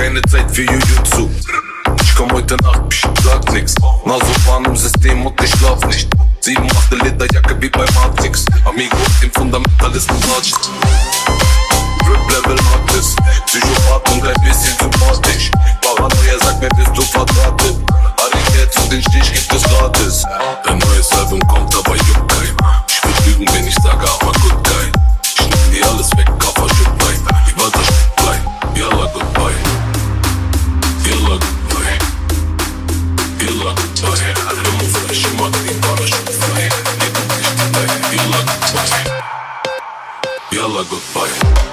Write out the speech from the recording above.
keine Zeit für Jujutsu. Ich komm heute Nacht, bestimmt sag nix. Nasopan im System und ich schlaf nicht. 7, 8 Lederjacke wie bei Matrix. Amigo, im Fundamentalisten March. Rip-Level Artist, Psychopath und ein bisschen sympathisch. Paranoia sagt mir, bist du verdrahtet. Harry zu den Stich gibt es gratis. Ein neues Album kommt, aber juckt kein. Ich würd lügen, wenn ich sage, aber good guy. Ich nehm dir alles weg, Kaffer, Schütt bei. Die Walter steht bei. Yalla, goodbye. Yalla, goodbye. Yalla, goodbye. Limo fresh, ich mag die Parachute frei. Ihr guckt nicht dabei. Yalla, goodbye. Yalla, goodbye.